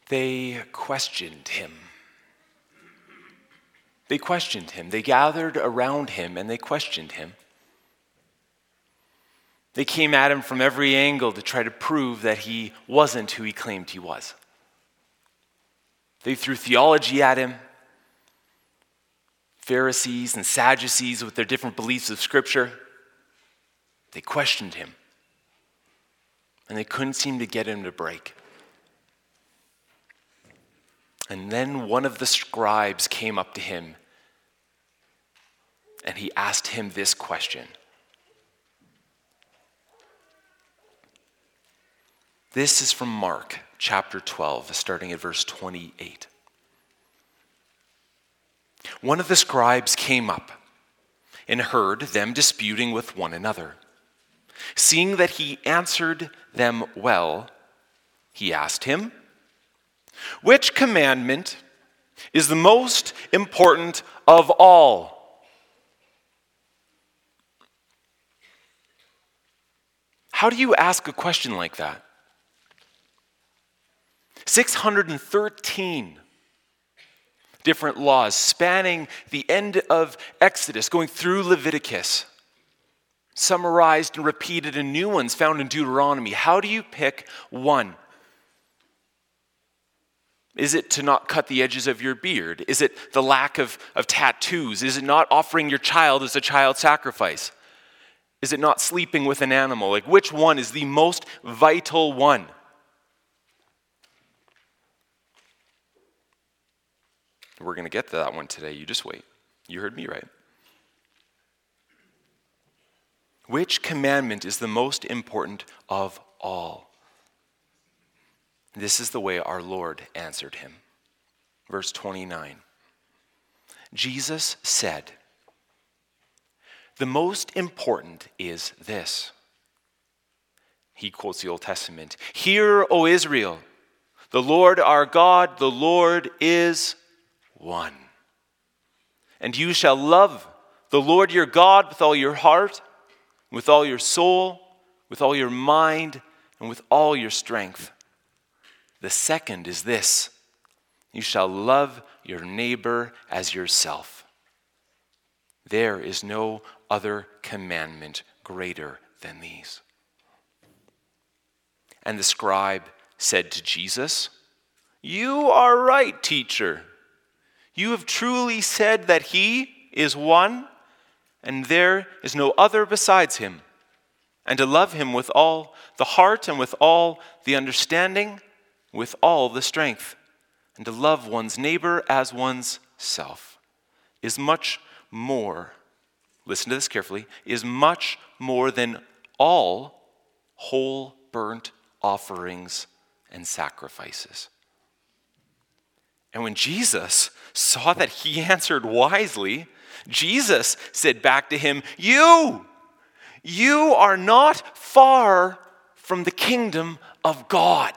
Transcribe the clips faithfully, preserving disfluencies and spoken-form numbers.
They questioned him. They questioned him. They gathered around him and they questioned him. They came at him from every angle to try to prove that he wasn't who he claimed he was. They threw theology at him. Pharisees and Sadducees with their different beliefs of Scripture. They questioned him. And they couldn't seem to get him to break. And then one of the scribes came up to him and he asked him this question. This is from Mark chapter twelve, starting at verse twenty-eight. One of the scribes came up and heard them disputing with one another. Seeing that he answered them well, he asked him, "Which commandment is the most important of all?" How do you ask a question like that? six hundred thirteen different laws spanning the end of Exodus, going through Leviticus, summarized and repeated, and new ones found in Deuteronomy. How do you pick one? Is it to not cut the edges of your beard? Is it the lack of, of tattoos? Is it not offering your child as a child sacrifice? Is it not sleeping with an animal? Like, which one is the most vital one? We're going to get to that one today. You just wait. You heard me right. Which commandment is the most important of all? This is the way our Lord answered him. Verse twenty-nine. Jesus said, "The most important is this." He quotes the Old Testament. "Hear, O Israel, the Lord our God, the Lord is one. And you shall love the Lord your God with all your heart, with all your soul, with all your mind, and with all your strength. The second is this: you shall love your neighbor as yourself. There is no other commandment greater than these." And the scribe said to Jesus, "You are right, teacher. You have truly said that he is one, and there is no other besides him, and to love him with all the heart and with all the understanding, with all the strength, and to love one's neighbor as one's self is much more," listen to this carefully, "is much more than all whole burnt offerings and sacrifices." And when Jesus saw that he answered wisely, Jesus said back to him, You, you are not far from the kingdom of God.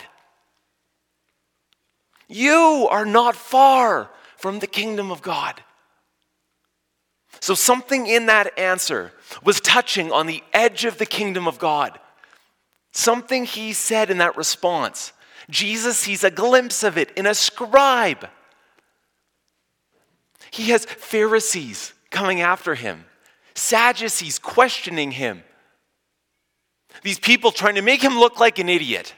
You are not far from the kingdom of God. So something in that answer was touching on the edge of the kingdom of God. Something he said in that response. Jesus sees a glimpse of it in a scribe. He has Pharisees coming after him, Sadducees questioning him. These people trying to make him look like an idiot.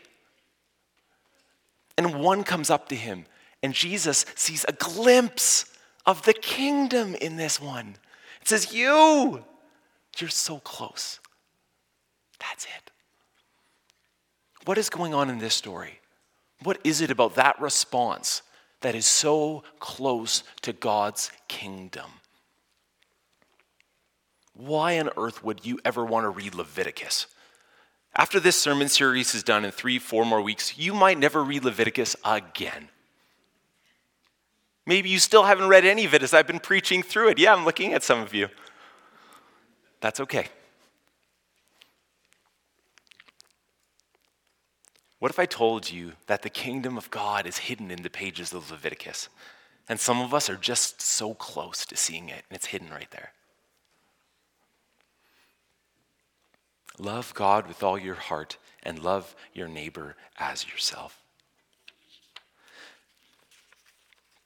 And one comes up to him, and Jesus sees a glimpse of the kingdom in this one. It says, you, you're so close. That's it. What is going on in this story? What is it about that response that is so close to God's kingdom? Why on earth would you ever want to read Leviticus? After this sermon series is done in three, four more weeks, you might never read Leviticus again. Maybe you still haven't read any of it as I've been preaching through it. Yeah, I'm looking at some of you. That's okay. What if I told you that the kingdom of God is hidden in the pages of Leviticus? And some of us are just so close to seeing it, and it's hidden right there. Love God with all your heart and love your neighbor as yourself.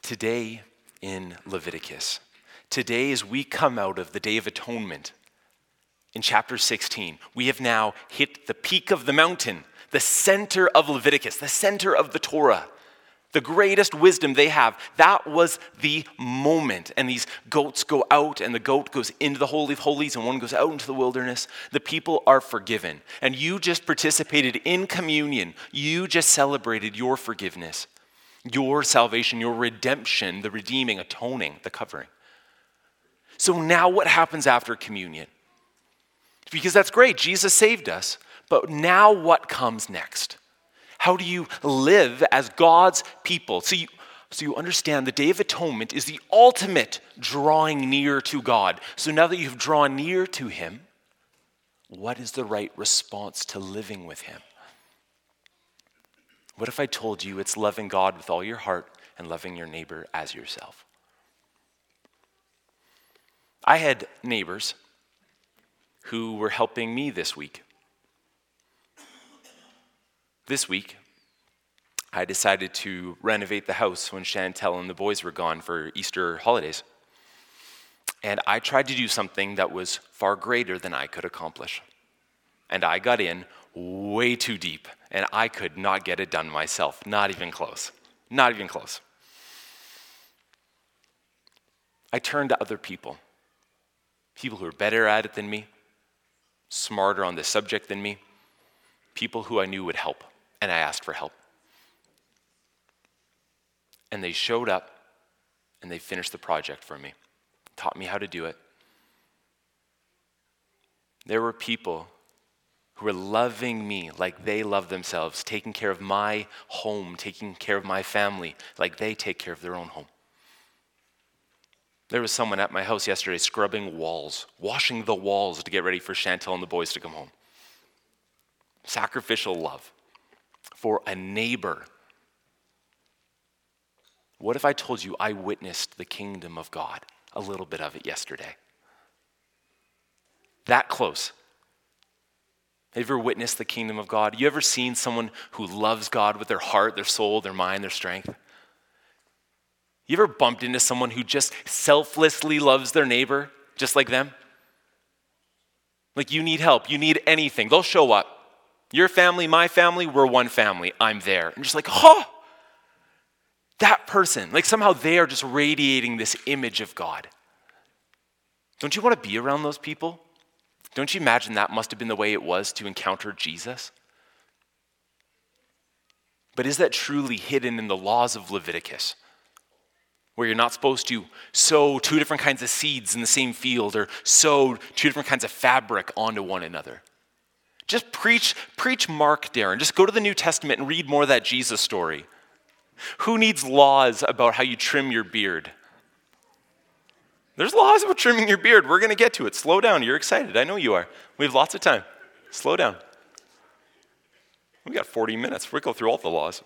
Today in Leviticus, today as we come out of the Day of Atonement, in chapter sixteen, we have now hit the peak of the mountain, the center of Leviticus, the center of the Torah, the greatest wisdom they have. That was the moment. And these goats go out, and the goat goes into the Holy of Holies, and one goes out into the wilderness. The people are forgiven. And you just participated in communion. You just celebrated your forgiveness, your salvation, your redemption, the redeeming, atoning, the covering. So now what happens after communion? Because that's great. Jesus saved us. But now what comes next? How do you live as God's people? So you, so you understand the Day of Atonement is the ultimate drawing near to God. So now that you've drawn near to him, what is the right response to living with him? What if I told you it's loving God with all your heart and loving your neighbor as yourself? I had neighbors who were helping me this week. This week, I decided to renovate the house when Chantel and the boys were gone for Easter holidays. And I tried to do something that was far greater than I could accomplish. And I got in way too deep, and I could not get it done myself. Not even close. Not even close. I turned to other people. People who are better at it than me, smarter on this subject than me, people who I knew would help, and I asked for help. And they showed up, and they finished the project for me, taught me how to do it. There were people who were loving me like they love themselves, taking care of my home, taking care of my family like they take care of their own home. There was someone at my house yesterday scrubbing walls, washing the walls to get ready for Chantel and the boys to come home. Sacrificial love for a neighbor. What if I told you I witnessed the kingdom of God, a little bit of it yesterday? That close. Have you ever witnessed the kingdom of God? You ever seen someone who loves God with their heart, their soul, their mind, their strength? You ever bumped into someone who just selflessly loves their neighbor, just like them? Like, you need help, you need anything, they'll show up. Your family, my family, we're one family, I'm there. And just like, oh, that person, like somehow they are just radiating this image of God. Don't you want to be around those people? Don't you imagine that must have been the way it was to encounter Jesus? But is that truly hidden in the laws of Leviticus, where you're not supposed to sow two different kinds of seeds in the same field or sow two different kinds of fabric onto one another? Just preach, preach Mark, Darren. Just go to the New Testament and read more of that Jesus story. Who needs laws about how you trim your beard? There's laws about trimming your beard. We're going to get to it. Slow down. You're excited. I know you are. We have lots of time. Slow down. We got forty minutes. We'll go through all the laws.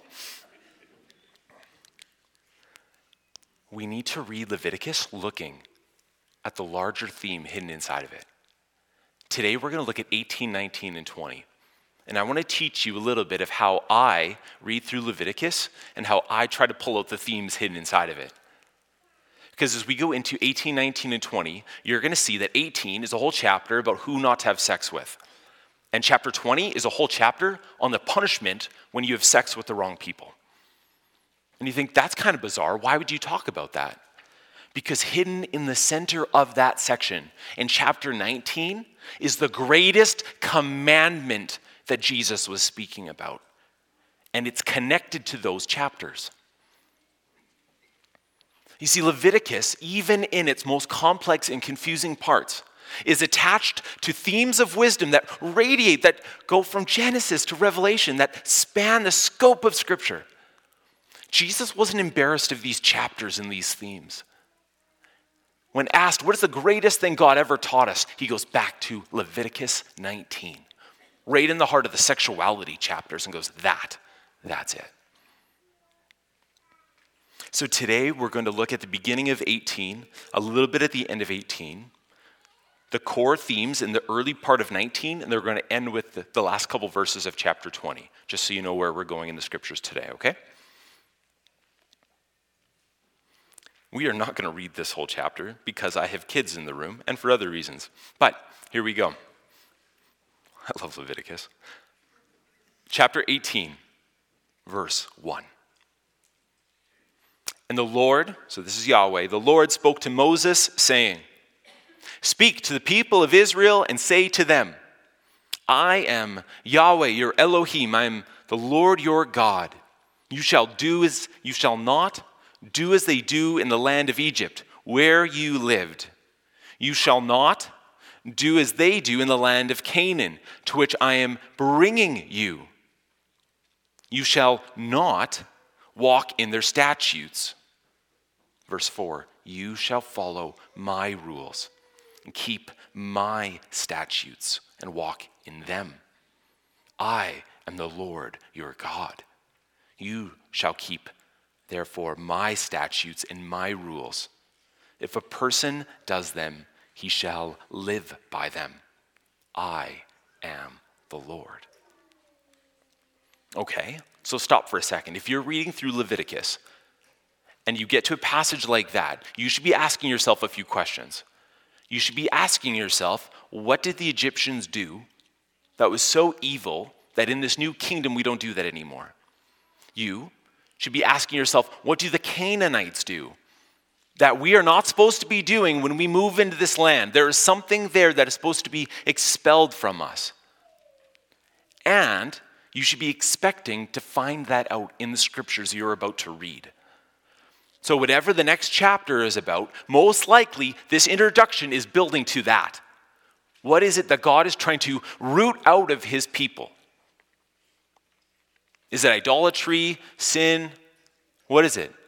We need to read Leviticus looking at the larger theme hidden inside of it. Today we're going to look at eighteen, nineteen, and twenty. And I want to teach you a little bit of how I read through Leviticus and how I try to pull out the themes hidden inside of it. Because as we go into eighteen, nineteen, and twenty, you're going to see that eighteen is a whole chapter about who not to have sex with. And chapter twenty is a whole chapter on the punishment when you have sex with the wrong people. And you think, that's kind of bizarre. Why would you talk about that? Because hidden in the center of that section, in chapter nineteen, is the greatest commandment that Jesus was speaking about. And it's connected to those chapters. You see, Leviticus, even in its most complex and confusing parts, is attached to themes of wisdom that radiate, that go from Genesis to Revelation, that span the scope of Scripture. Jesus wasn't embarrassed of these chapters and these themes. When asked, what is the greatest thing God ever taught us? He goes back to Leviticus nineteen, right in the heart of the sexuality chapters, and goes, that, that's it. So today we're going to look at the beginning of eighteen, a little bit at the end of eighteen, the core themes in the early part of nineteen, and they're going to end with the, the last couple verses of chapter twenty, just so you know where we're going in the scriptures today, okay? We are not going to read this whole chapter because I have kids in the room and for other reasons. But here we go. I love Leviticus. Chapter eighteen, verse one. And the Lord, so this is Yahweh, the Lord spoke to Moses, saying, "Speak to the people of Israel and say to them, I am Yahweh, your Elohim. I am the Lord your God. You shall do as you shall not do as they do in the land of Egypt, where you lived. You shall not do as they do in the land of Canaan, to which I am bringing you. You shall not walk in their statutes." Verse four, "You shall follow my rules and keep my statutes and walk in them. I am the Lord your God. You shall keep, therefore, my statutes and my rules. If a person does them, he shall live by them. I am the Lord." Okay, so stop for a second. If you're reading through Leviticus and you get to a passage like that, you should be asking yourself a few questions. You should be asking yourself, what did the Egyptians do that was so evil that in this new kingdom we don't do that anymore? You should be asking yourself, what do the Canaanites do that we are not supposed to be doing when we move into this land? There is something there that is supposed to be expelled from us. And you should be expecting to find that out in the scriptures you're about to read. So whatever the next chapter is about, most likely this introduction is building to that. What is it that God is trying to root out of his people? Is it idolatry, sin? What is it?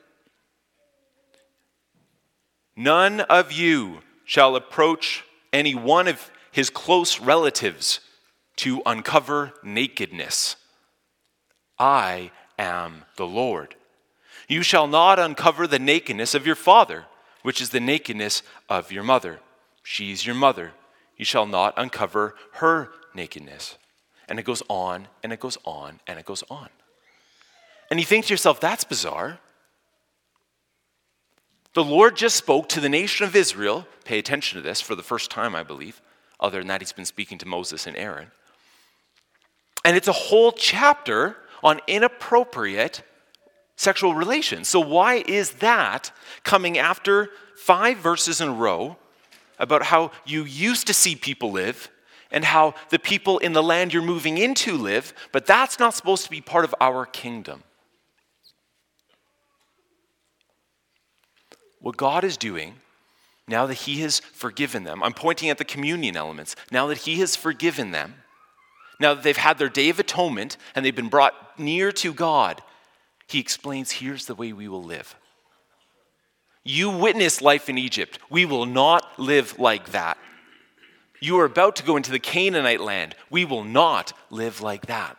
"None of you shall approach any one of his close relatives to uncover nakedness. I am the Lord. You shall not uncover the nakedness of your father, which is the nakedness of your mother. She is your mother. You shall not uncover her nakedness." And it goes on, and it goes on, and it goes on. And you think to yourself, that's bizarre. The Lord just spoke to the nation of Israel. Pay attention to this for the first time, I believe. Other than that, he's been speaking to Moses and Aaron. And it's a whole chapter on inappropriate sexual relations. So why is that coming after five verses in a row about how you used to see people live and how the people in the land you're moving into live, but that's not supposed to be part of our kingdom? What God is doing, now that he has forgiven them, I'm pointing at the communion elements, now that he has forgiven them, now that they've had their day of atonement and they've been brought near to God, he explains, here's the way we will live. You witnessed life in Egypt. We will not live like that. You are about to go into the Canaanite land. We will not live like that.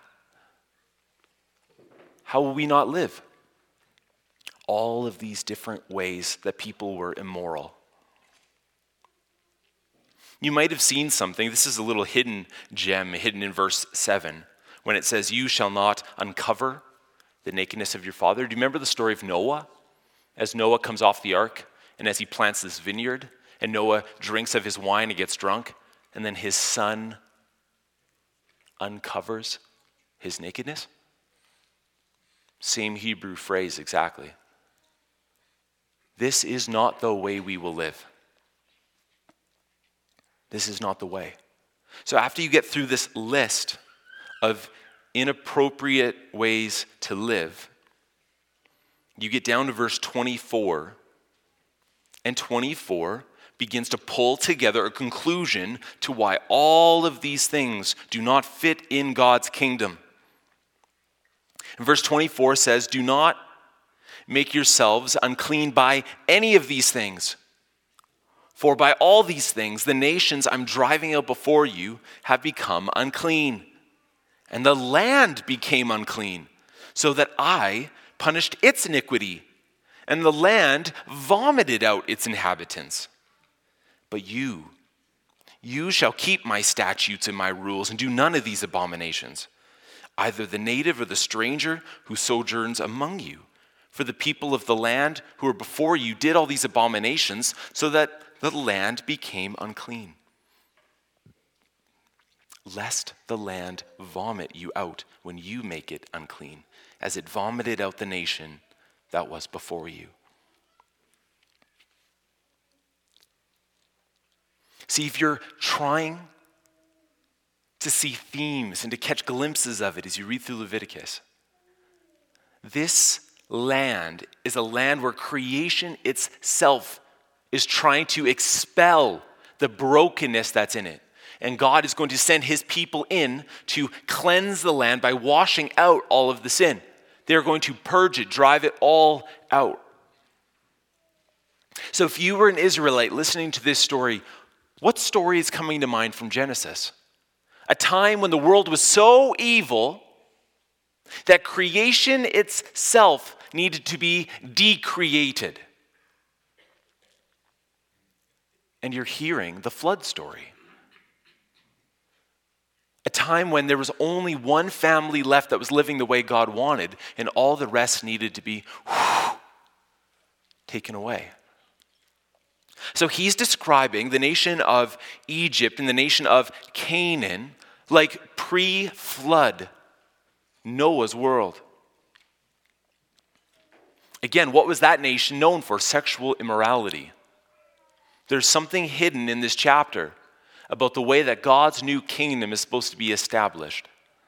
How will we not live? All of these different ways that people were immoral. You might have seen something. This is a little hidden gem hidden in verse seven when it says, "You shall not uncover the nakedness of your father." Do you remember the story of Noah? As Noah comes off the ark and as he plants this vineyard and Noah drinks of his wine and gets drunk, and then his son uncovers his nakedness. Same Hebrew phrase exactly. This is not the way we will live. This is not the way. So after you get through this list of inappropriate ways to live, you get down to verse twenty-four, and twenty-four begins to pull together a conclusion to why all of these things do not fit in God's kingdom. And verse twenty-four says, "Do not make yourselves unclean by any of these things. For by all these things, the nations I'm driving out before you have become unclean. And the land became unclean, so that I punished its iniquity, and the land vomited out its inhabitants. But you, you shall keep my statutes and my rules, and do none of these abominations, either the native or the stranger who sojourns among you. For the people of the land who were before you did all these abominations, so that the land became unclean. Lest the land vomit you out when you make it unclean, as it vomited out the nation that was before you. See, if you're trying to see themes and to catch glimpses of it as you read through Leviticus, this land is a land where creation itself is trying to expel the brokenness that's in it. And God is going to send his people in to cleanse the land by washing out all of the sin. They're going to purge it, drive it all out. So if you were an Israelite listening to this story, what story is coming to mind from Genesis? A time when the world was so evil that creation itself needed to be decreated. And you're hearing the flood story. A time when there was only one family left that was living the way God wanted, and all the rest needed to be whew, taken away. So he's describing the nation of Egypt and the nation of Canaan like pre-flood Noah's world. Again, what was that nation known for? Sexual immorality. There's something hidden in this chapter about the way that God's new kingdom is supposed to be established.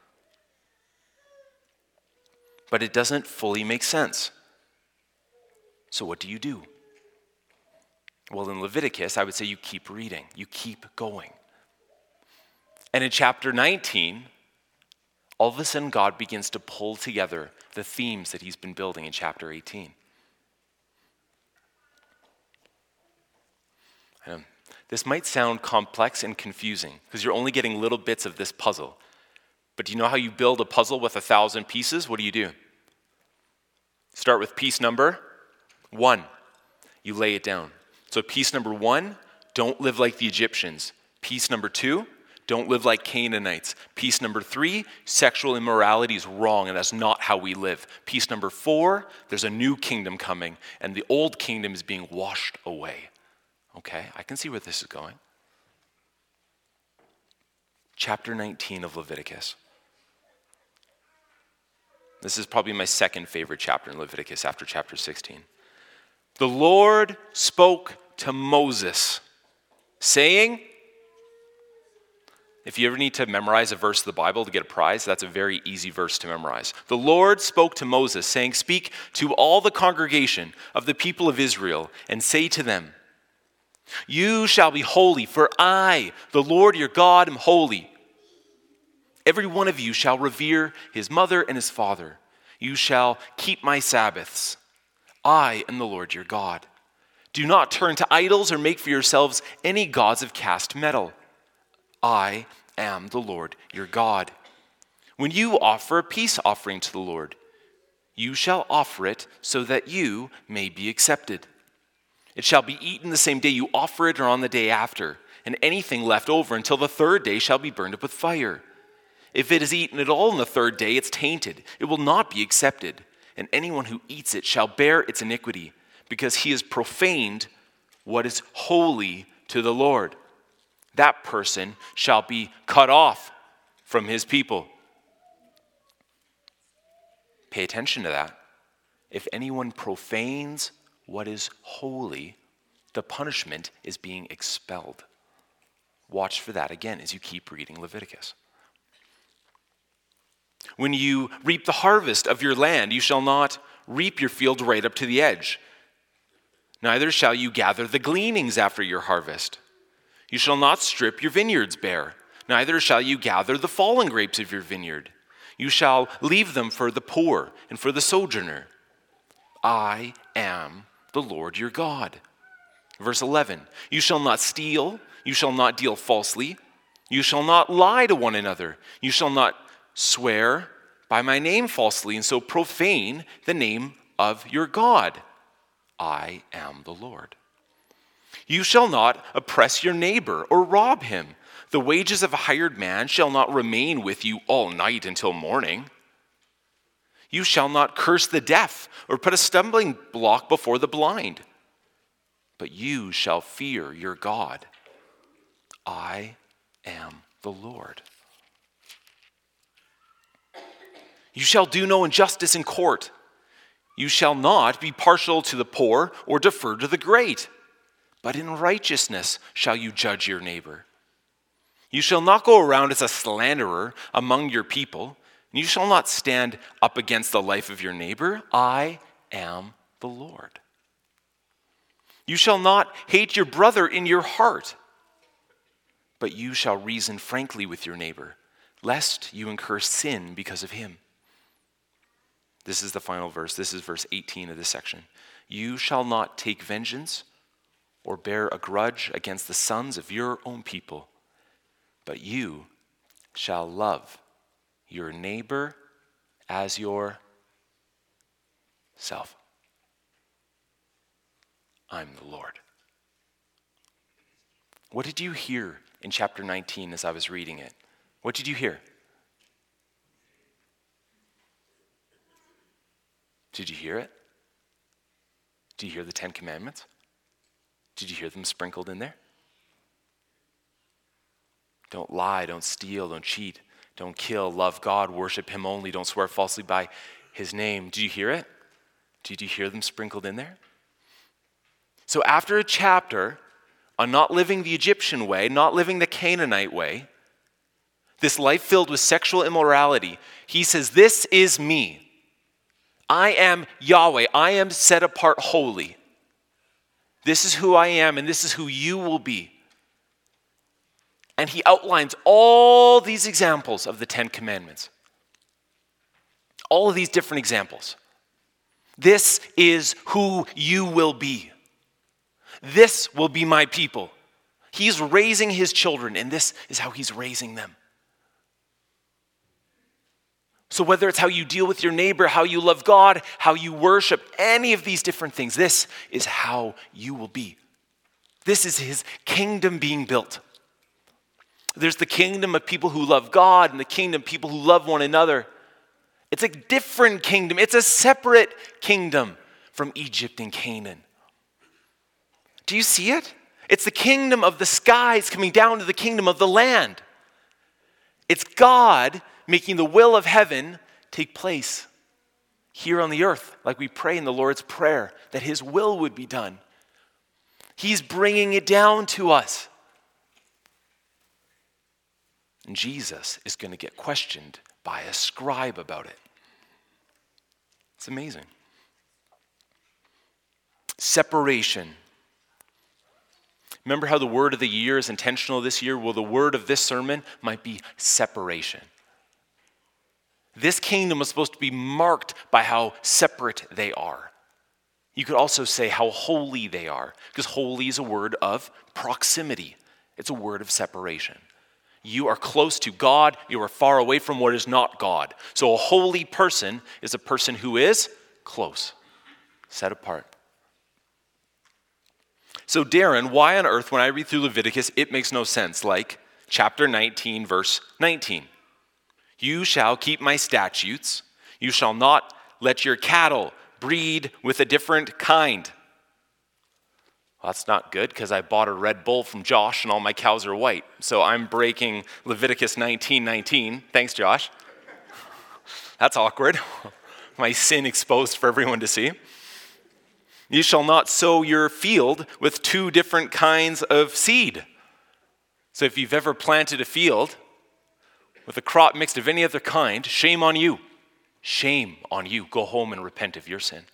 But it doesn't fully make sense. So what do you do? Well, in Leviticus, I would say you keep reading. You keep going. And in chapter nineteen, all of a sudden God begins to pull together the themes that he's been building in chapter eighteen. Um, this might sound complex and confusing because you're only getting little bits of this puzzle. But do you know how you build a puzzle with a thousand pieces? What do you do? Start with piece number one. You lay it down. So piece number one, don't live like the Egyptians. Piece number two, don't live like Canaanites. Piece number three, sexual immorality is wrong and that's not how we live. Piece number four, there's a new kingdom coming and the old kingdom is being washed away. Okay, I can see where this is going. Chapter nineteen of Leviticus. This is probably my second favorite chapter in Leviticus after chapter sixteen. The Lord spoke to Moses, saying, if you ever need to memorize a verse of the Bible to get a prize, that's a very easy verse to memorize. The Lord spoke to Moses, saying, speak to all the congregation of the people of Israel and say to them, you shall be holy, for I, the Lord your God, am holy. Every one of you shall revere his mother and his father. You shall keep my Sabbaths. I am the Lord your God. Do not turn to idols or make for yourselves any gods of cast metal. I am the Lord your God. When you offer a peace offering to the Lord, you shall offer it so that you may be accepted. It shall be eaten the same day you offer it or on the day after, and anything left over until the third day shall be burned up with fire. If it is eaten at all on the third day, it's tainted. It will not be accepted, and anyone who eats it shall bear its iniquity, because he has profaned what is holy to the Lord. That person shall be cut off from his people. Pay attention to that. If anyone profanes what is holy, the punishment is being expelled. Watch for that again as you keep reading Leviticus. When you reap the harvest of your land, you shall not reap your field right up to the edge. Neither shall you gather the gleanings after your harvest. You shall not strip your vineyards bare. Neither shall you gather the fallen grapes of your vineyard. You shall leave them for the poor and for the sojourner. I am the Lord your God. Verse eleven, you shall not steal. You shall not deal falsely. You shall not lie to one another. You shall not swear by my name falsely and so profane the name of your God. I am the Lord. You shall not oppress your neighbor or rob him. The wages of a hired man shall not remain with you all night until morning. You shall not curse the deaf or put a stumbling block before the blind, but you shall fear your God. I am the Lord. You shall do no injustice in court. You shall not be partial to the poor or defer to the great, but in righteousness shall you judge your neighbor. You shall not go around as a slanderer among your people, and you shall not stand up against the life of your neighbor. I am the Lord. You shall not hate your brother in your heart, but you shall reason frankly with your neighbor, lest you incur sin because of him. This is the final verse. This is verse eighteen of this section. You shall not take vengeance or bear a grudge against the sons of your own people, but you shall love your neighbor as yourself. I'm the Lord. What did you hear in chapter nineteen as I was reading it? What did you hear? Did you hear it? Did you hear the Ten Commandments? Did you hear them sprinkled in there? Don't lie, don't steal, don't cheat, don't kill, love God, worship him only, don't swear falsely by his name. Did you hear it? Did you hear them sprinkled in there? So after a chapter on not living the Egyptian way, not living the Canaanite way, this life filled with sexual immorality, he says, this is me. I am Yahweh. I am set apart holy. This is who I am, and this is who you will be. And he outlines all these examples of the Ten Commandments. All of these different examples. This is who you will be. This will be my people. He's raising his children, and this is how he's raising them. So whether it's how you deal with your neighbor, how you love God, how you worship, any of these different things, this is how you will be. This is his kingdom being built. There's the kingdom of people who love God and the kingdom of people who love one another. It's a different kingdom. It's a separate kingdom from Egypt and Canaan. Do you see it? It's the kingdom of the skies coming down to the kingdom of the land. It's God making the will of heaven take place here on the earth, like we pray in the Lord's Prayer, that his will would be done. He's bringing it down to us. And Jesus is going to get questioned by a scribe about it. It's amazing. Separation. Remember how the word of the year is intentional this year? Well, the word of this sermon might be separation. This kingdom was supposed to be marked by how separate they are. You could also say how holy they are, because holy is a word of proximity. It's a word of separation. You are close to God, you are far away from what is not God. So a holy person is a person who is close, set apart. So Darren, why on earth, when I read through Leviticus, it makes no sense? Like chapter nineteen, verse nineteen. You shall keep my statutes. You shall not let your cattle breed with a different kind. Well, that's not good because I bought a Red Bull from Josh and all my cows are white. So I'm breaking Leviticus nineteen nineteen. Thanks, Josh. That's awkward. My sin exposed for everyone to see. You shall not sow your field with two different kinds of seed. So if you've ever planted a field with a crop mixed of any other kind, shame on you. Shame on you. Go home and repent of your sin.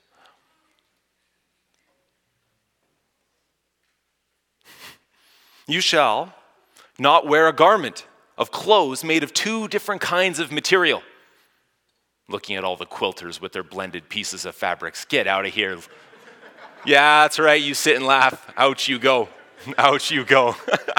You shall not wear a garment of clothes made of two different kinds of material. Looking at all the quilters with their blended pieces of fabrics. Get out of here. Yeah, that's right. You sit and laugh. Out you go. Out you go.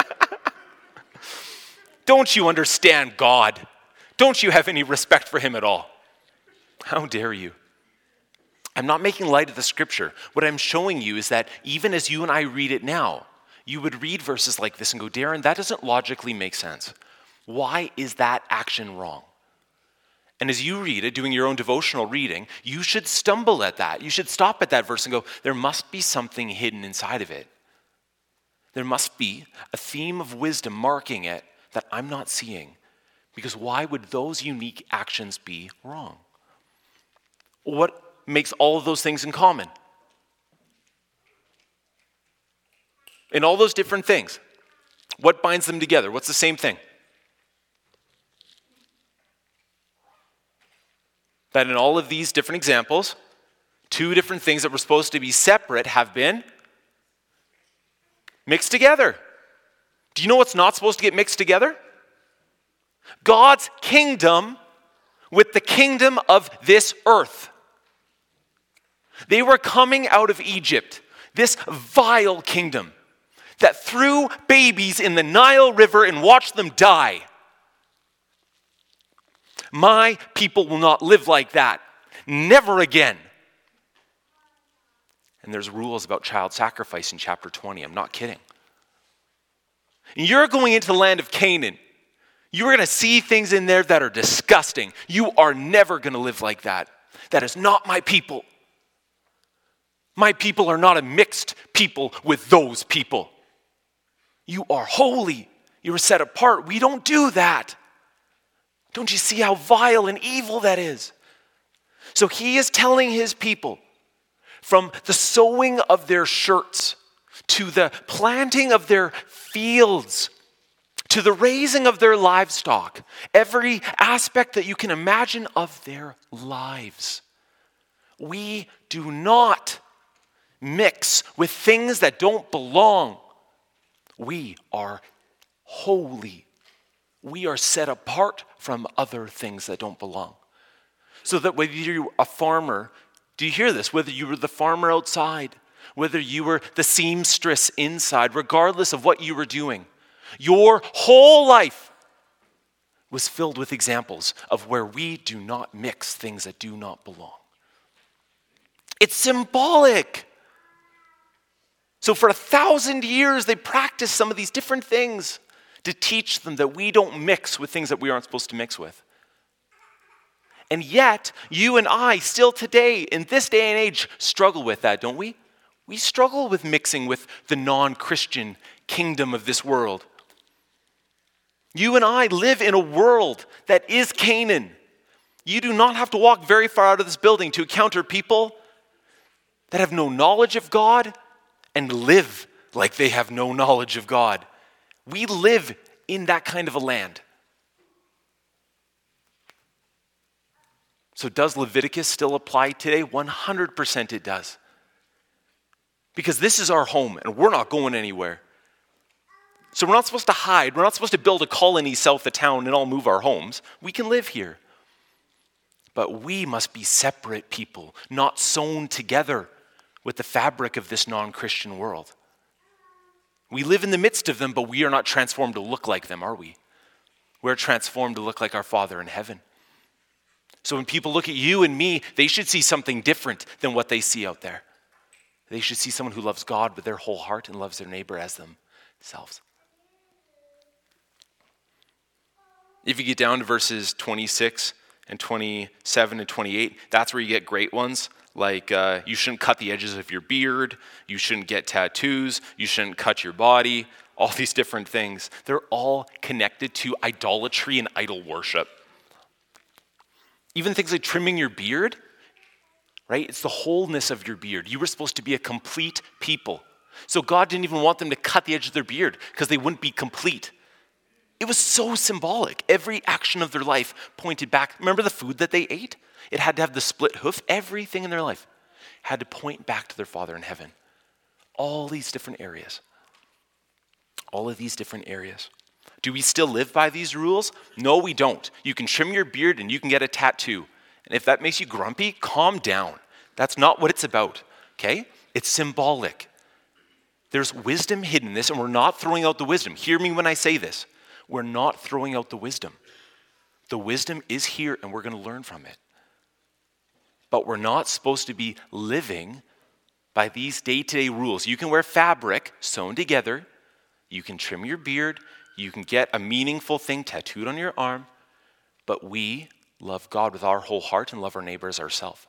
Don't you understand God? Don't you have any respect for him at all? How dare you? I'm not making light of the scripture. What I'm showing you is that even as you and I read it now, you would read verses like this and go, Darren, that doesn't logically make sense. Why is that action wrong? And as you read it, doing your own devotional reading, you should stumble at that. You should stop at that verse and go, there must be something hidden inside of it. There must be a theme of wisdom marking it that I'm not seeing. Because why would those unique actions be wrong? What makes all of those things in common? In all those different things, what binds them together? What's the same thing? That in all of these different examples, two different things that were supposed to be separate have been mixed together. Do you know what's not supposed to get mixed together? God's kingdom with the kingdom of this earth. They were coming out of Egypt, this vile kingdom that threw babies in the Nile River and watched them die. My people will not live like that. Never again. And there's rules about child sacrifice in chapter twenty. I'm not kidding. You're going into the land of Canaan. You're going to see things in there that are disgusting. You are never going to live like that. That is not my people. My people are not a mixed people with those people. You are holy. You are set apart. We don't do that. Don't you see how vile and evil that is? So he is telling his people, from the sewing of their shirts, to the planting of their fields, to the raising of their livestock, every aspect that you can imagine of their lives. We do not mix with things that don't belong. We are holy. We are set apart from other things that don't belong. So that whether you're a farmer, do you hear this? Whether you were the farmer outside, whether you were the seamstress inside, regardless of what you were doing, your whole life was filled with examples of where we do not mix things that do not belong. It's symbolic. So for a thousand years, they practiced some of these different things to teach them that we don't mix with things that we aren't supposed to mix with. And yet, you and I still today, in this day and age, struggle with that, don't we? We struggle with mixing with the non-Christian kingdom of this world. You and I live in a world that is Canaan. You do not have to walk very far out of this building to encounter people that have no knowledge of God and live like they have no knowledge of God. We live in that kind of a land. So does Leviticus still apply today? one hundred percent it does. Because this is our home and we're not going anywhere. So we're not supposed to hide. We're not supposed to build a colony south of town and all move our homes. We can live here. But we must be separate people, not sewn together with the fabric of this non-Christian world. We live in the midst of them, but we are not transformed to look like them, are we? We're transformed to look like our Father in heaven. So when people look at you and me, they should see something different than what they see out there. They should see someone who loves God with their whole heart and loves their neighbor as themselves. If you get down to verses twenty-six and twenty-seven and twenty-eight, that's where you get great ones. Like uh, you shouldn't cut the edges of your beard, you shouldn't get tattoos, you shouldn't cut your body, all these different things. They're all connected to idolatry and idol worship. Even things like trimming your beard, right? It's the wholeness of your beard. You were supposed to be a complete people. So God didn't even want them to cut the edge of their beard because they wouldn't be complete. It was so symbolic. Every action of their life pointed back. Remember the food that they ate? It had to have the split hoof. Everything in their life had to point back to their Father in heaven. All these different areas. All of these different areas. Do we still live by these rules? No, we don't. You can trim your beard and you can get a tattoo. And if that makes you grumpy, calm down. That's not what it's about, okay? It's symbolic. There's wisdom hidden in this, and we're not throwing out the wisdom. Hear me when I say this. We're not throwing out the wisdom. The wisdom is here, and we're going to learn from it. But we're not supposed to be living by these day-to-day rules. You can wear fabric sewn together. You can trim your beard. You can get a meaningful thing tattooed on your arm. But we love God with our whole heart and love our neighbor as ourselves.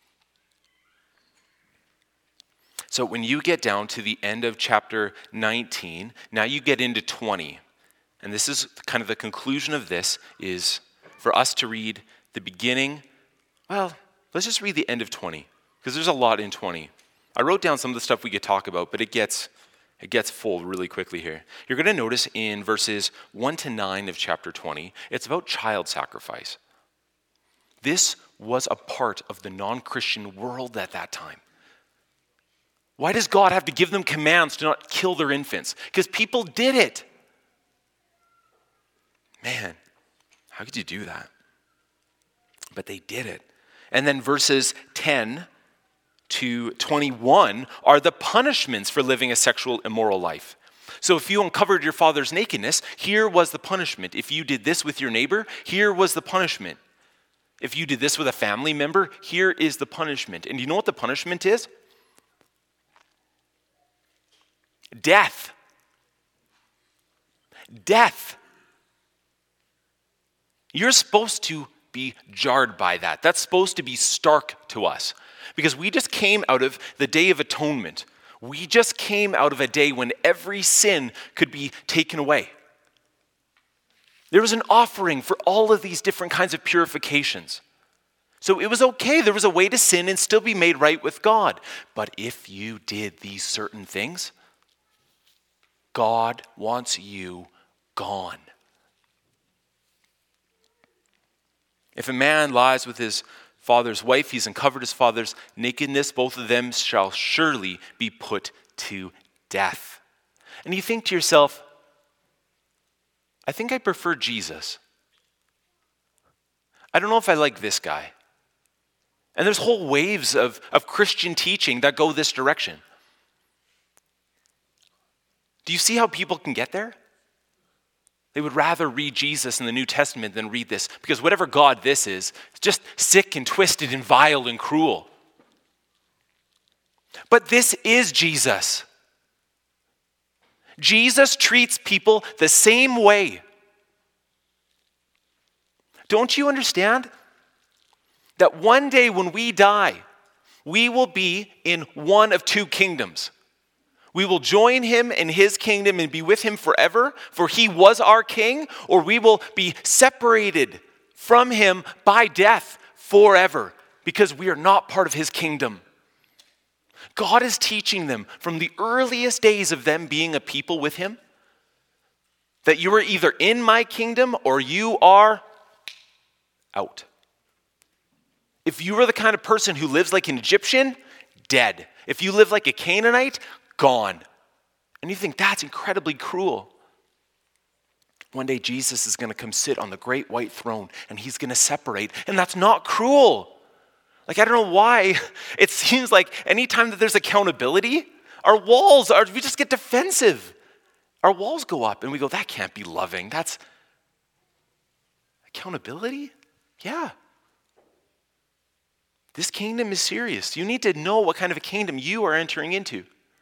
So when you get down to the end of chapter nineteen, now you get into twenty. And this is kind of the conclusion of this, is for us to read the beginning. Well, let's just read the end of twenty, because there's a lot in twenty. I wrote down some of the stuff we could talk about, but it gets it gets full really quickly here. You're going to notice in verses one to nine of chapter twenty, it's about child sacrifice. This was a part of the non-Christian world at that time. Why does God have to give them commands to not kill their infants? Because people did it. Man, how could you do that? But they did it. And then verses ten to twenty-one are the punishments for living a sexual immoral life. So if you uncovered your father's nakedness, here was the punishment. If you did this with your neighbor, here was the punishment. If you did this with a family member, here is the punishment. And you know what the punishment is? Death. Death. You're supposed to be jarred by that. That's supposed to be stark to us. Because we just came out of the Day of Atonement. We just came out of a day when every sin could be taken away. There was an offering for all of these different kinds of purifications. So it was okay. There was a way to sin and still be made right with God. But if you did these certain things, God wants you gone. If a man lies with his father's wife, he's uncovered his father's nakedness. Both of them shall surely be put to death. And you think to yourself, I think I prefer Jesus. I don't know if I like this guy. And there's whole waves of, of Christian teaching that go this direction. Do you see how people can get there? They would rather read Jesus in the New Testament than read this, because whatever God this is, it's just sick and twisted and vile and cruel. But this is Jesus. Jesus treats people the same way. Don't you understand that one day when we die, we will be in one of two kingdoms? We will join him in his kingdom and be with him forever, for he was our king, or we will be separated from him by death forever, because we are not part of his kingdom. God is teaching them from the earliest days of them being a people with him that you are either in my kingdom or you are out. If you are the kind of person who lives like an Egyptian, dead. If you live like a Canaanite, gone. And you think that's incredibly cruel. One day Jesus is going to come sit on the great white throne and he's going to separate, and that's not cruel. Like, I don't know why. It seems like anytime that there's accountability, our walls are, we just get defensive. Our walls go up and we go, that can't be loving. That's accountability? Yeah. This kingdom is serious. You need to know what kind of a kingdom you are entering into.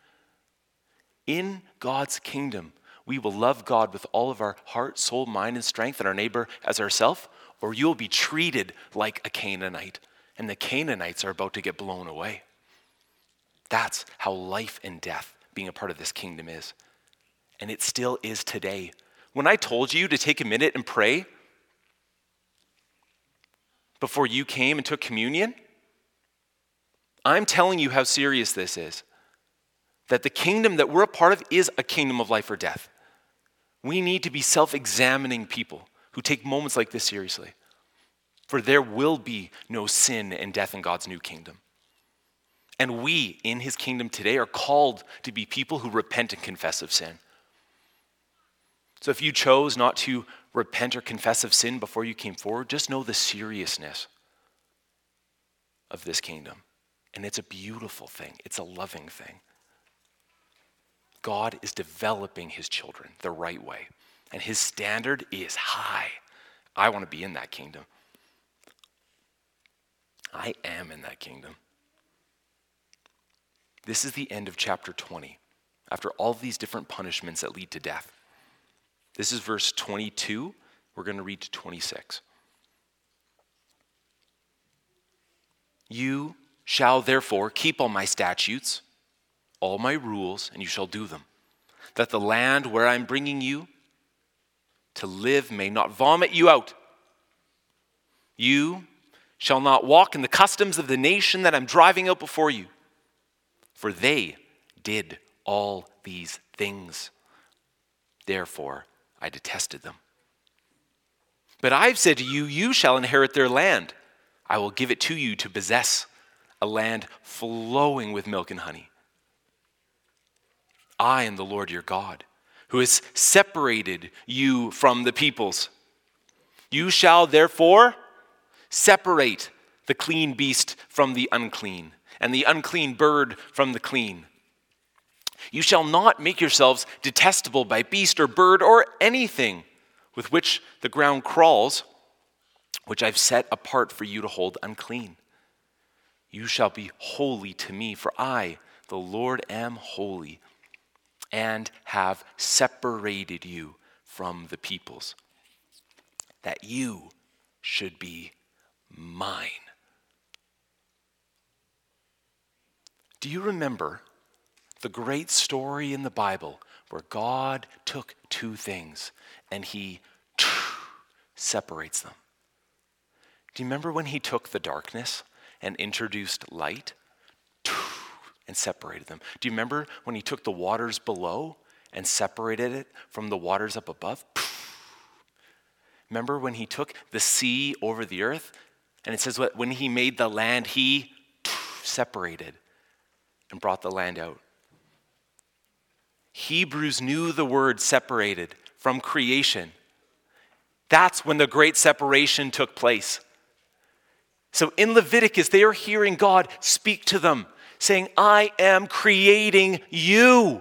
In God's kingdom, we will love God with all of our heart, soul, mind, and strength, and our neighbor as ourselves, or you'll be treated like a Canaanite, and the Canaanites are about to get blown away. That's how life and death being a part of this kingdom is. And it still is today. When I told you to take a minute and pray before you came and took communion, I'm telling you how serious this is. That the kingdom that we're a part of is a kingdom of life or death. We need to be self-examining people who take moments like this seriously. For there will be no sin and death in God's new kingdom. And we, in his kingdom today, are called to be people who repent and confess of sin. So if you chose not to repent or confess of sin before you came forward, just know the seriousness of this kingdom. And it's a beautiful thing. It's a loving thing. God is developing his children the right way. And his standard is high. I want to be in that kingdom. I am in that kingdom. This is the end of chapter twenty. After all of these different punishments that lead to death. This is verse twenty-two. We're going to read to twenty-six. You shall therefore keep all my statutes, all my rules, and you shall do them, that the land where I'm bringing you to live may not vomit you out. You shall not walk in the customs of the nation that I'm driving out before you, for they did all these things. Therefore, I detested them. But I've said to you, you shall inherit their land. I will give it to you to possess, a land flowing with milk and honey. I am the Lord your God, who has separated you from the peoples. You shall therefore separate the clean beast from the unclean, and the unclean bird from the clean. You shall not make yourselves detestable by beast or bird or anything with which the ground crawls, which I've set apart for you to hold unclean. You shall be holy to me, for I, the Lord, am holy, and have separated you from the peoples, that you should be mine. Do you remember the great story in the Bible where God took two things and he separates them? Do you remember when he took the darkness and introduced light and separated them? Do you remember when he took the waters below and separated it from the waters up above? Remember when he took the sea over the earth? And it says what when he made the land, he separated and brought the land out. Hebrews knew the word separated from creation. That's when the great separation took place. So in Leviticus, they are hearing God speak to them, saying, I am creating you.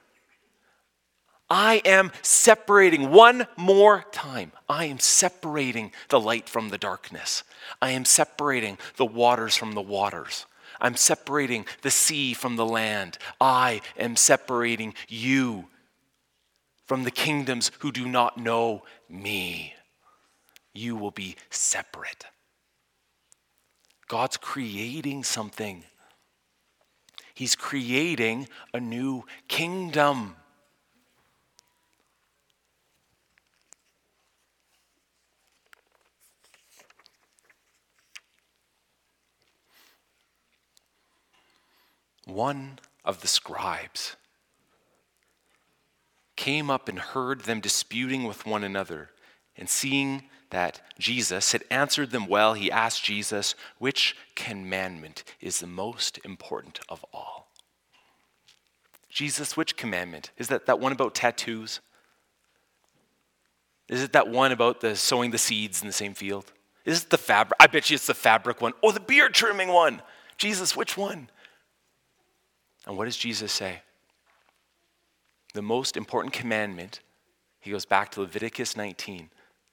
I am separating one more time. I am separating the light from the darkness. I am separating the waters from the waters. I'm separating the sea from the land. I am separating you from the kingdoms who do not know me. You will be separate. God's creating something. He's creating a new kingdom. One of the scribes came up and heard them disputing with one another, and seeing that Jesus had answered them well, he asked Jesus, which commandment is the most important of all? Jesus, which commandment? Is that that one about tattoos? Is it that one about the sowing the seeds in the same field? Is it the fabric? I bet you it's the fabric one. Or the beard trimming one. Jesus, which one? And what does Jesus say? The most important commandment, he goes back to Leviticus nineteen,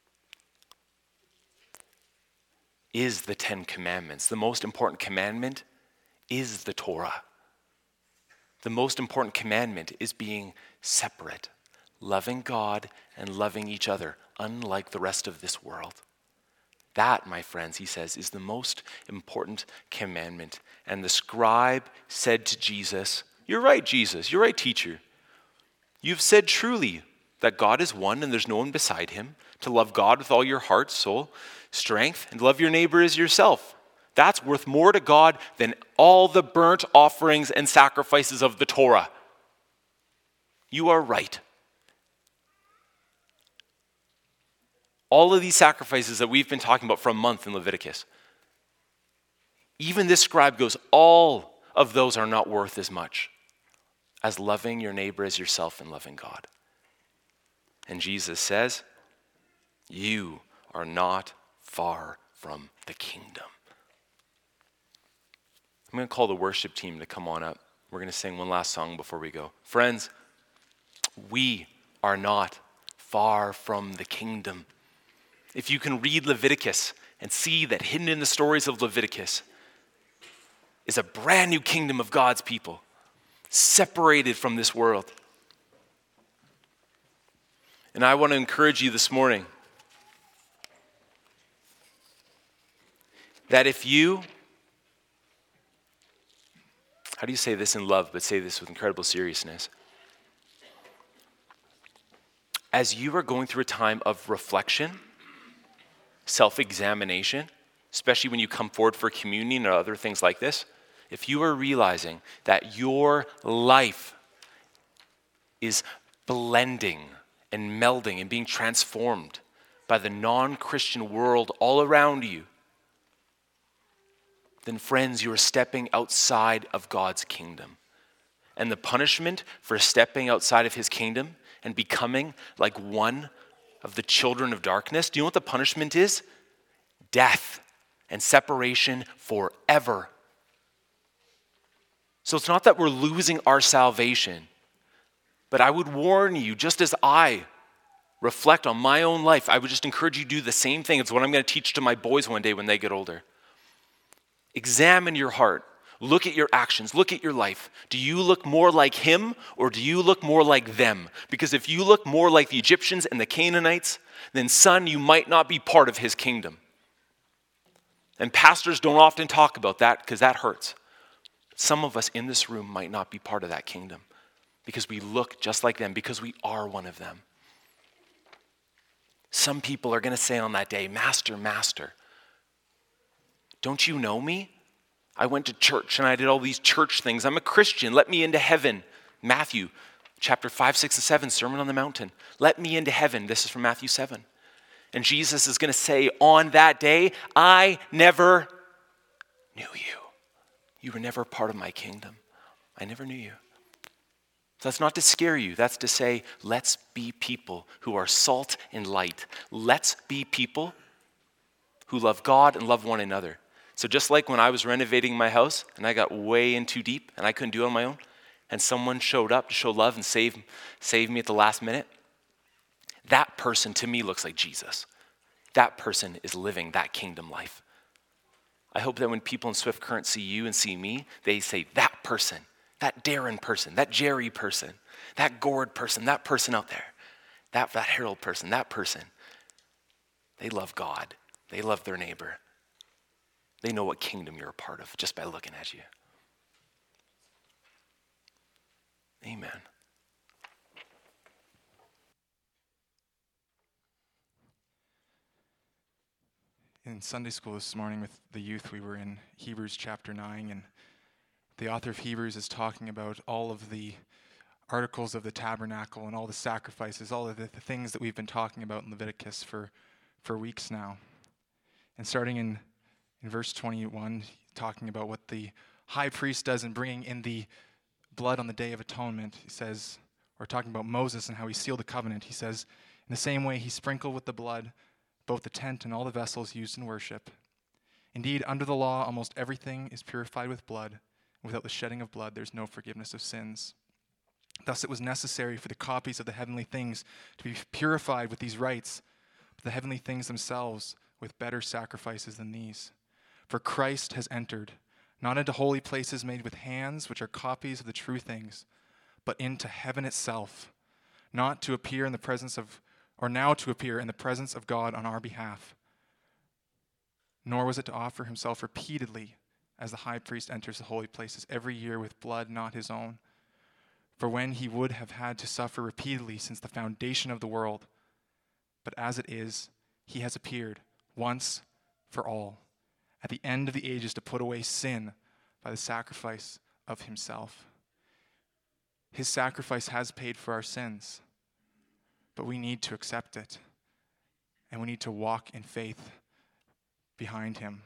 is the Ten Commandments. The most important commandment is the Torah. The most important commandment is being separate, loving God and loving each other, unlike the rest of this world. That, my friends, he says, is the most important commandment. And the scribe said to Jesus, you're right, Jesus, you're right, teacher. You've said truly that God is one and there's no one beside him, to love God with all your heart, soul, strength, and love your neighbor as yourself. That's worth more to God than all the burnt offerings and sacrifices of the Torah. You are right. All of these sacrifices that we've been talking about for a month in Leviticus, even this scribe goes, all of those are not worth as much as loving your neighbor as yourself and loving God. And Jesus says, you are not far from the kingdom. I'm going to call the worship team to come on up. We're going to sing one last song before we go. Friends, we are not far from the kingdom. If you can read Leviticus and see that hidden in the stories of Leviticus is a brand new kingdom of God's people, separated from this world. And I want to encourage you this morning that if you how do you say this in love, but say this with incredible seriousness? As you are going through a time of reflection, self-examination, especially when you come forward for communion or other things like this, if you are realizing that your life is blending and melding and being transformed by the non-Christian world all around you, then friends, you are stepping outside of God's kingdom. And the punishment for stepping outside of his kingdom and becoming like one of the children of darkness, do you know what the punishment is? Death and separation forever. So it's not that we're losing our salvation, but I would warn you, just as I reflect on my own life, I would just encourage you to do the same thing. It's what I'm going to teach to my boys one day when they get older. Examine your heart. Look at your actions. Look at your life. Do you look more like him or do you look more like them? Because if you look more like the Egyptians and the Canaanites, then son, you might not be part of his kingdom. And pastors don't often talk about that because that hurts. Some of us in this room might not be part of that kingdom because we look just like them, because we are one of them. Some people are going to say on that day, Master, Master, don't you know me? I went to church and I did all these church things. I'm a Christian. Let me into heaven. Matthew chapter five, six, and seven, Sermon on the Mountain. Let me into heaven. This is from Matthew seven. And Jesus is going to say on that day, I never knew you. You were never part of my kingdom. I never knew you. So that's not to scare you. That's to say, let's be people who are salt and light. Let's be people who love God and love one another. So just like when I was renovating my house and I got way in too deep and I couldn't do it on my own, and someone showed up to show love and save, save me at the last minute, that person to me looks like Jesus. That person is living that kingdom life. I hope that when people in Swift Current see you and see me, they say, that person, that Darren person, that Jerry person, that Gord person, that person out there, that, that Harold person, that person, they love God. They love their neighbor. They know what kingdom you're a part of just by looking at you. Amen. In Sunday school this morning with the youth, we were in Hebrews chapter nine, and the author of Hebrews is talking about all of the articles of the tabernacle and all the sacrifices, all of the, the things that we've been talking about in Leviticus for, for weeks now. And starting in, in verse twenty-one, talking about what the high priest does in bringing in the blood on the Day of Atonement, he says, or talking about Moses and how he sealed the covenant, he says, in the same way he sprinkled with the blood both the tent and all the vessels used in worship. Indeed, under the law, almost everything is purified with blood. Without the shedding of blood, there's no forgiveness of sins. Thus it was necessary for the copies of the heavenly things to be purified with these rites, but the heavenly things themselves with better sacrifices than these. For Christ has entered, not into holy places made with hands, which are copies of the true things, but into heaven itself, not to appear in the presence of or now to appear in the presence of God on our behalf. Nor was it to offer himself repeatedly as the high priest enters the holy places every year with blood not his own. For when he would have had to suffer repeatedly since the foundation of the world, but as it is, he has appeared once for all at the end of the ages to put away sin by the sacrifice of himself. His sacrifice has paid for our sins. But we need to accept it, and we need to walk in faith behind him.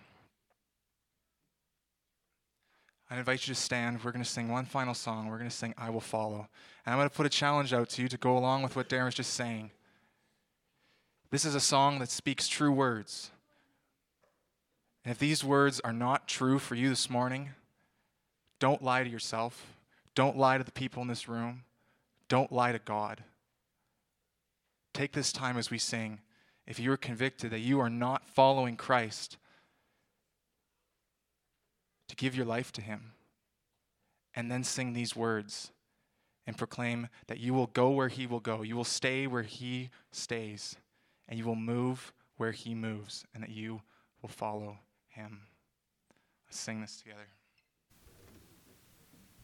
I invite you to stand. We're going to sing one final song. We're going to sing I Will Follow. And I'm going to put a challenge out to you to go along with what Darren was just saying. This is a song that speaks true words. And if these words are not true for you this morning, don't lie to yourself. Don't lie to the people in this room. Don't lie to God. Take this time as we sing, if you are convicted that you are not following Christ, to give your life to him, and then sing these words and proclaim that you will go where he will go, you will stay where he stays, and you will move where he moves, and that you will follow him. Let's sing this together.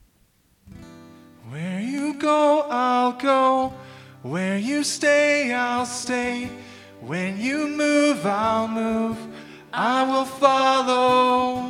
Where you go, I'll go. Where you stay, I'll stay. When you move, I'll move. I will follow.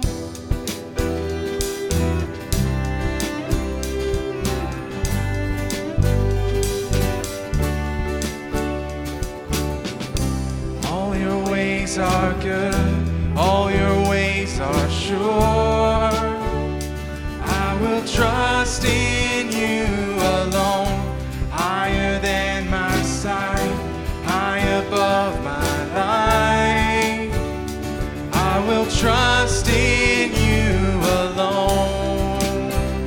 All your ways are good. All your ways are sure. I will trust in you alone. Higher than my sight, high above my life. I will trust in you alone.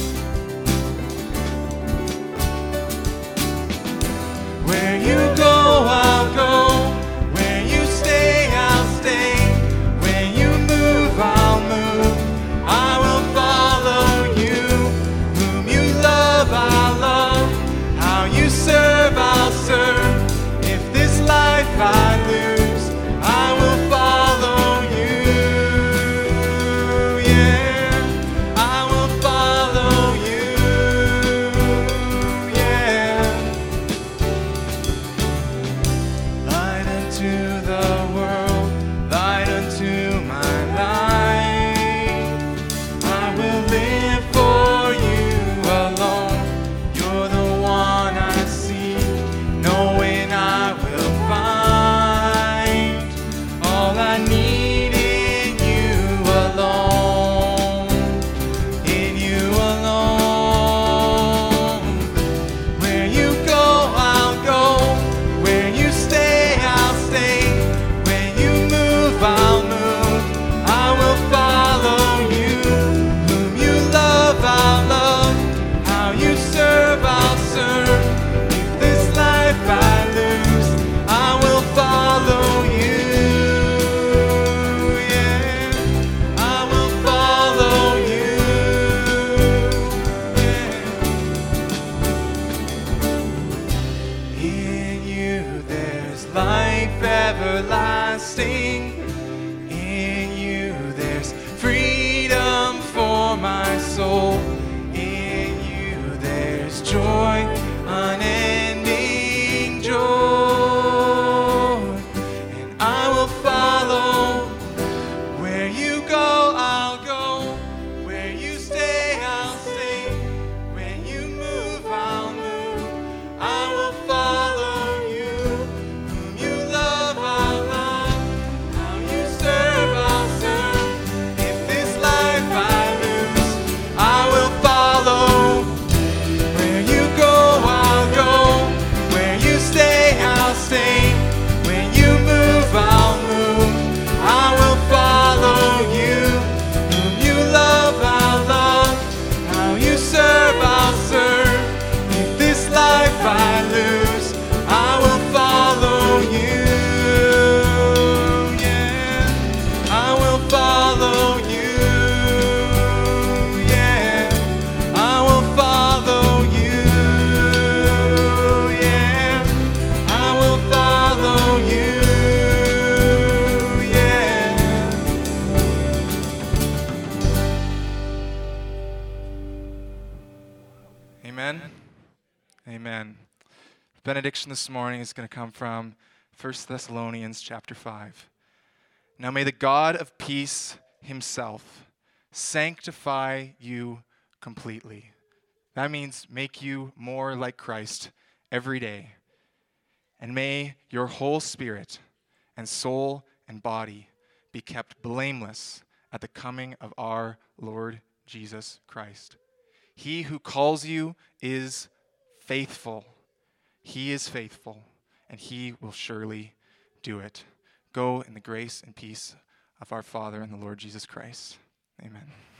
Where you go, I'll go. Where you stay, I'll stay. When you move, I'll move. I will follow you. Whom you love, I'll love. How you serve, I'll serve. If this life I lose, I will follow you. Yeah, I will follow you. Yeah. Light unto the world, light unto my life. I will live for you alone. You're the one I see, knowing I will find all I need in you alone. In you alone. Where you go, I'll go. Where you stay, I'll stay. When you move, I'll move. I will follow you. Whom you love, I'll love. How you serve, I'll serve. If this life I lose, I will follow you. Yeah, I will follow you. Yeah. In you there's life everlasting. In you there's freedom for my soul. In you there's joy, unending joy. And I will follow. Where you go, I'll go. Where you stay, I'll stay. When you move, I'll move. I will follow you. Whom you love, I'll love. How you serve, I'll serve. If this life I lose, I will follow. Where you go, I'll go. Where you stay, I'll stay. When you move, I'll move. I will follow you. Whom you love, I'll love. How you serve, I'll serve. If this life I lose, I will follow you. Yeah, I will follow you. Yeah, I will follow you. Yeah, I will follow you. Yeah. Amen. Amen. Benediction this morning is going to come from First Thessalonians chapter five. Now may the God of peace himself sanctify you completely. That means make you more like Christ every day. And may your whole spirit and soul and body be kept blameless at the coming of our Lord Jesus Christ. He who calls you is faithful. He is faithful, and he will surely do it. Go in the grace and peace of our Father and the Lord Jesus Christ. Amen.